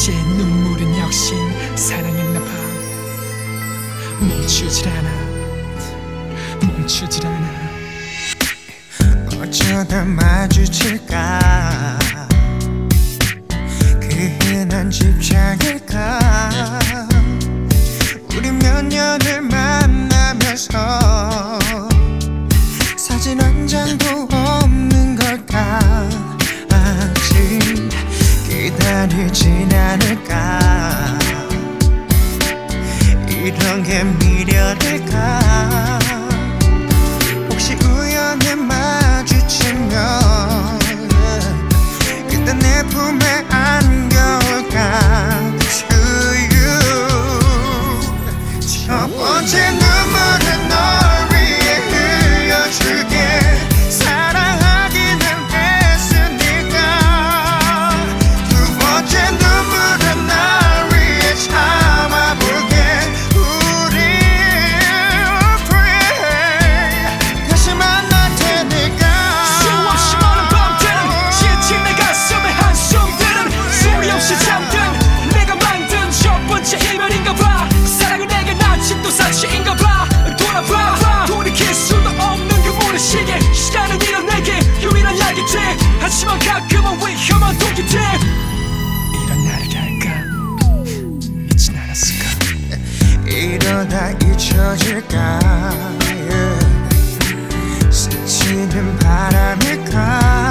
이제 눈물은 역시 사랑했나봐. 멈추질 않아. 어쩌다 마주칠까? 그 흔한 집착일까? 우리 몇 년을 만나면서 사진 한 장도 없는 걸까? 아직 기다리진 않을까? 이런 게 미련일까? 혹시 우연히 마주치면 그때 내 품에 안겨올까? To you 첫 번째 눈물은 널 위해 흘려줄게. 사랑하기는 했으니까. 두 번째 눈물은 날 위해 참아볼게. 우리 pray 다시 만날 테니까. 수없이 많은 밤들은 지친 내 가슴에 한숨들은 소리 없이 잠든 내가 만든 첫 번째 이별인가봐. 사랑은 내게 남친 또 사실인가봐. 돌아봐 돌이킬 수도 없는 그 모든 시계. 시간은 이런 내게 유일한 약이지. 하지만 가끔은 위험한 독이지. 이런 나를 알까 잊진 않았을까. 이러다 잊혀질까? 스치는 바람일까?